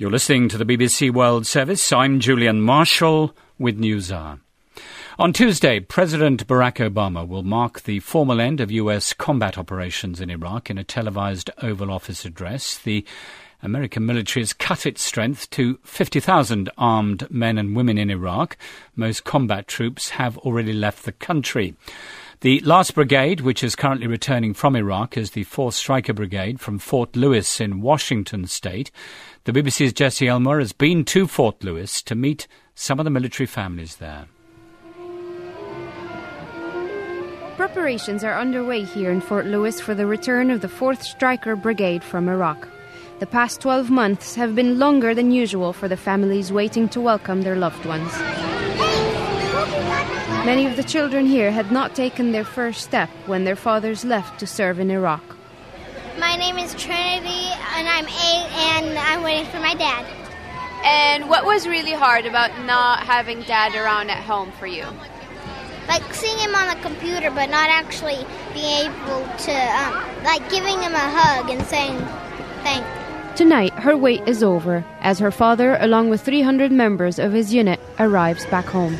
You're listening to the BBC World Service. I'm Julian Marshall with NewsHour. On Tuesday, President Barack Obama will mark the formal end of US combat operations in Iraq in a televised Oval Office address. The American military has cut its strength to 50,000 armed men and women in Iraq. Most combat troops have already left the country. The last brigade, which is currently returning from Iraq, is the 4th Stryker Brigade from Fort Lewis in Washington state. The BBC's Jessie Elmer has been to Fort Lewis to meet some of the military families there. Preparations are underway here in Fort Lewis for the return of the 4th Stryker Brigade from Iraq. The past 12 months have been longer than usual for the families waiting to welcome their loved ones. Many of the children here had not taken their first step when their fathers left to serve in Iraq. My name is Trinity, and I'm 8, and I'm waiting for my dad. And what was really hard about not having Dad around at home for you? Like seeing him on the computer, but not actually being able to, giving him a hug and saying thanks. Tonight, her wait is over as her father, along with 300 members of his unit, arrives back home.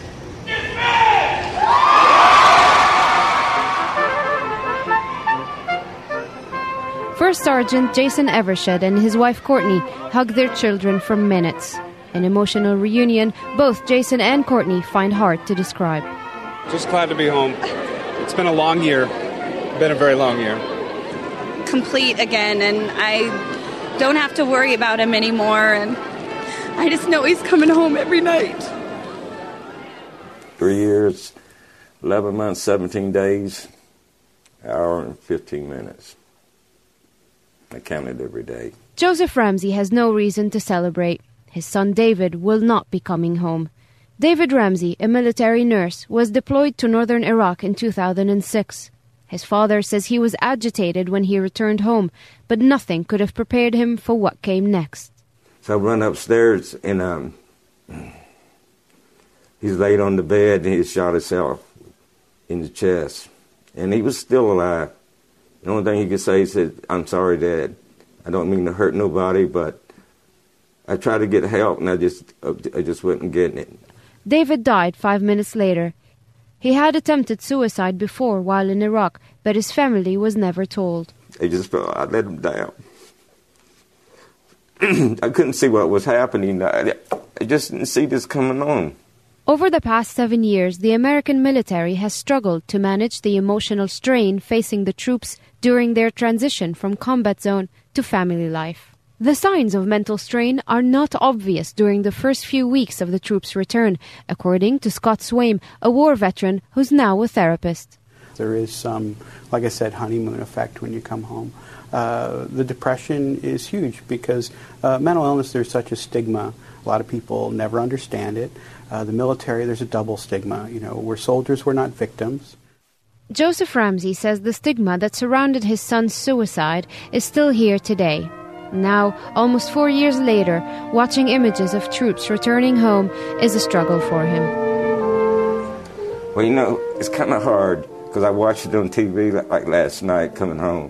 First Sergeant Jason Evershed and his wife Courtney hug their children for minutes. An emotional reunion both Jason and Courtney find hard to describe. Just glad to be home. It's been a long year. Been a very long year. Complete again, and I don't have to worry about him anymore, and I just know he's coming home every night. 3 years, 11 months, 17 days, hour and 15 minutes. I counted every day. Joseph Ramsey has no reason to celebrate. His son David will not be coming home. David Ramsey, a military nurse, was deployed to northern Iraq in 2006. His father says he was agitated when he returned home, but nothing could have prepared him for what came next. So I run upstairs, and he's laid on the bed, and he shot himself in the chest. And he was still alive. The only thing he could say, he said, "I'm sorry, Dad. I don't mean to hurt nobody, but I tried to get help, and I just wasn't getting it." David died 5 minutes later. He had attempted suicide before while in Iraq, but his family was never told. They just felt I let him down. I couldn't see what was happening. I just didn't see this coming on. Over the past 7 years, the American military has struggled to manage the emotional strain facing the troops during their transition from combat zone to family life. The signs of mental strain are not obvious during the first few weeks of the troops' return, according to Scott Swaim, a war veteran who's now a therapist. There is some, like I said, honeymoon effect when you come home. The depression is huge because mental illness, there's such a stigma. A lot of people never understand it. The military, there's a double stigma. We're soldiers, we're not victims. Joseph Ramsey says the stigma that surrounded his son's suicide is still here today. Now, almost 4 years later, watching images of troops returning home is a struggle for him. Well, it's kind of hard because I watched it on TV like last night coming home.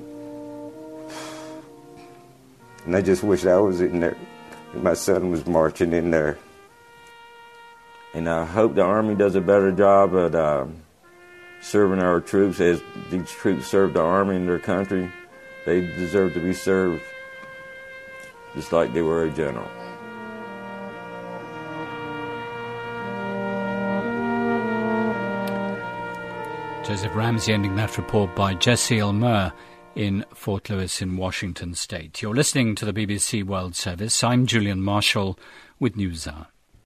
And I just wish I was in there. My son was marching in there. And I hope the Army does a better job at serving our troops as these troops serve the Army in their country. They deserve to be served just like they were a general. Joseph Ramsey ending that report by Jessie Elmer in Fort Lewis in Washington state. You're listening to the BBC World Service. I'm Julian Marshall with NewsHour.